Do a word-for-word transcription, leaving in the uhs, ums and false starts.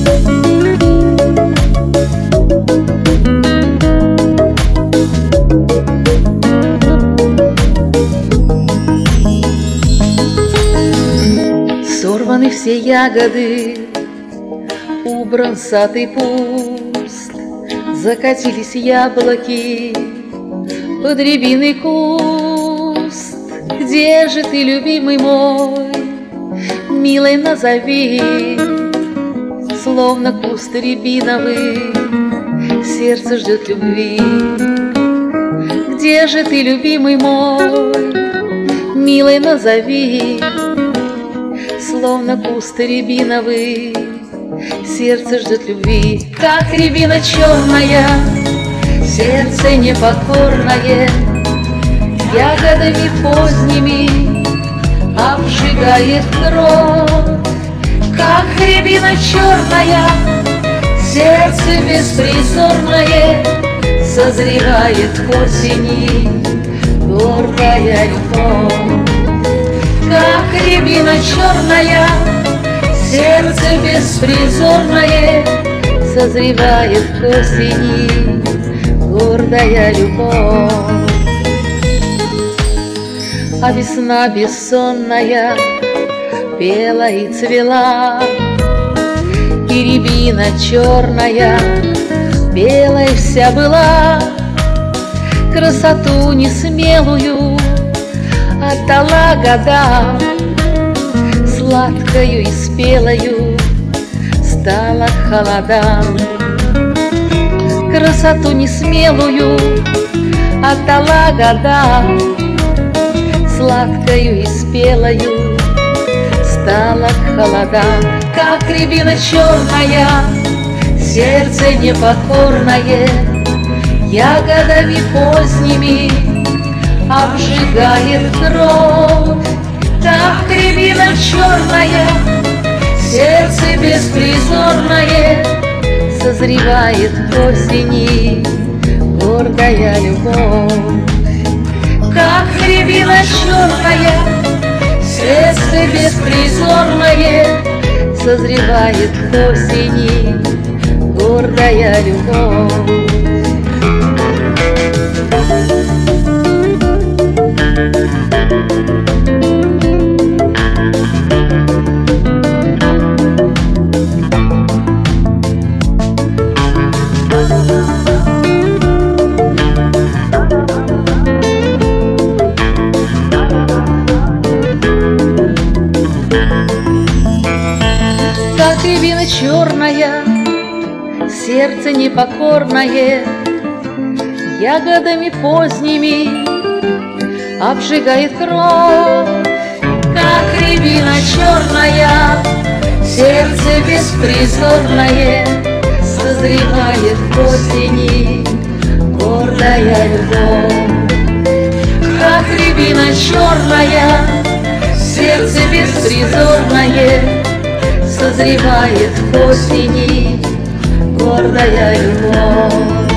Сорваны все ягоды, убран сад и пуст, закатились яблоки под рябиный куст. Где же ты, любимый мой, милый, назови, словно куст рябиновый, сердце ждет любви. Где же ты, любимый мой, милый, назови, словно куст рябиновый, сердце ждет любви. Как рябина черная, сердце непокорное, ягодами поздними обжигает кровь. Как рябина черная, сердце беспризорное, созревает к осени гордая любовь. Как рябина черная, сердце беспризорное, созревает к осени гордая любовь. А весна бессонная пела и цвела, и рябина черная белой вся была. Красоту несмелую отдала годам, сладкою и спелою стала к холодам. Красоту несмелую отдала годам, сладкою и спелою стала к холодам. Как рябина черная, сердце непокорное, ягодами поздними обжигает кровь. Как рябина черная, сердце беспризорное, созревает к осени гордая любовь. Как рябина черная, сердце беспризорное, созревает к осени гордая любовь. Как рябина черная, сердце непокорное, ягодами поздними обжигает кровь. Как рябина черная, сердце беспризорное, созревает к осени гордая любовь. Как рябина черная, сердце беспризорное, созревает к осени гордая любовь.